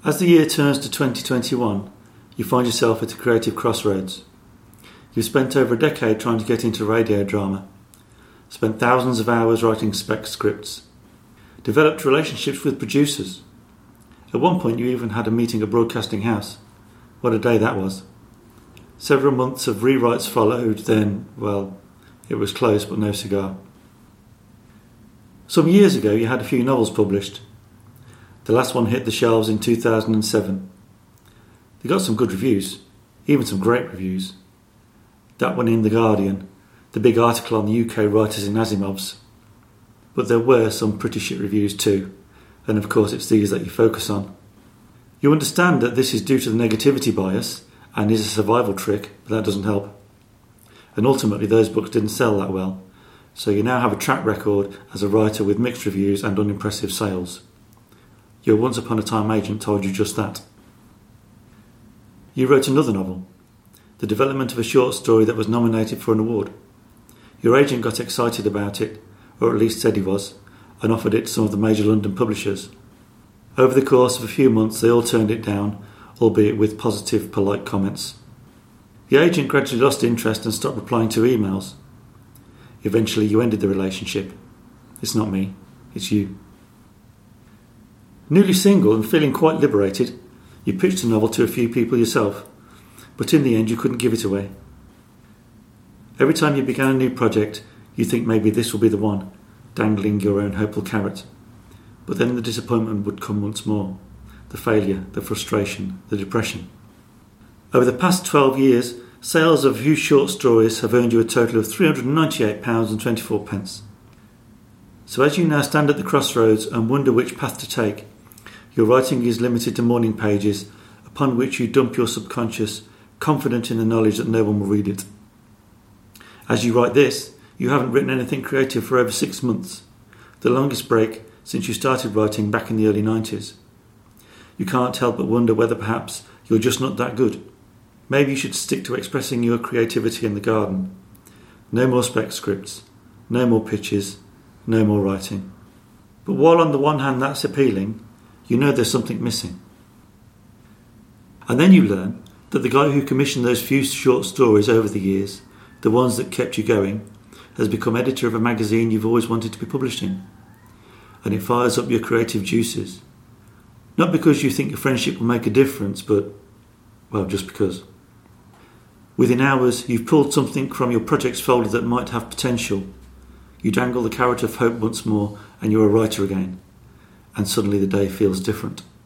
As the year turns to 2021, you find yourself at a creative crossroads. You've spent over a decade trying to get into radio drama, spent thousands of hours writing spec scripts, developed relationships with producers. At one point you even had a meeting at Broadcasting House. What a day that was. Several months of rewrites followed, then, well, it was close but no cigar. Some years ago you had a few novels published. The last one hit the shelves in 2007. They got some good reviews, even some great reviews. That one in The Guardian, the big article on the UK writers in Asimov's. But there were some pretty shit reviews too, and of course it's these that you focus on. You understand that this is due to the negativity bias and is a survival trick, but that doesn't help. And ultimately those books didn't sell that well, so you now have a track record as a writer with mixed reviews and unimpressive sales. Your once upon a time agent told you just that. You wrote another novel, the development of a short story that was nominated for an award. Your agent got excited about it, or at least said he was, and offered it to some of the major London publishers. Over the course of a few months they all turned it down, albeit with positive, polite comments. The agent gradually lost interest and stopped replying to emails. Eventually you ended the relationship. It's not me, it's you. Newly single and feeling quite liberated, you pitched a novel to a few people yourself, but in the end you couldn't give it away. Every time you began a new project, you think maybe this will be the one, dangling your own hopeful carrot. But then the disappointment would come once more, the failure, the frustration, the depression. Over the past 12 years, sales of a few short stories have earned you a total of £398.24. So as you now stand at the crossroads and wonder which path to take, your writing is limited to morning pages, upon which you dump your subconscious, confident in the knowledge that no one will read it. As you write this, you haven't written anything creative for over 6 months, the longest break since you started writing back in the early 90s. You can't help but wonder whether perhaps you're just not that good. Maybe you should stick to expressing your creativity in the garden. No more spec scripts, no more pitches, no more writing. But while on the one hand that's appealing, you know there's something missing. And then you learn that the guy who commissioned those few short stories over the years, the ones that kept you going, has become editor of a magazine you've always wanted to be published in. And it fires up your creative juices. Not because you think your friendship will make a difference, but, well, just because. Within hours, you've pulled something from your projects folder that might have potential. You dangle the carrot of hope once more, and you're a writer again. And suddenly the day feels different.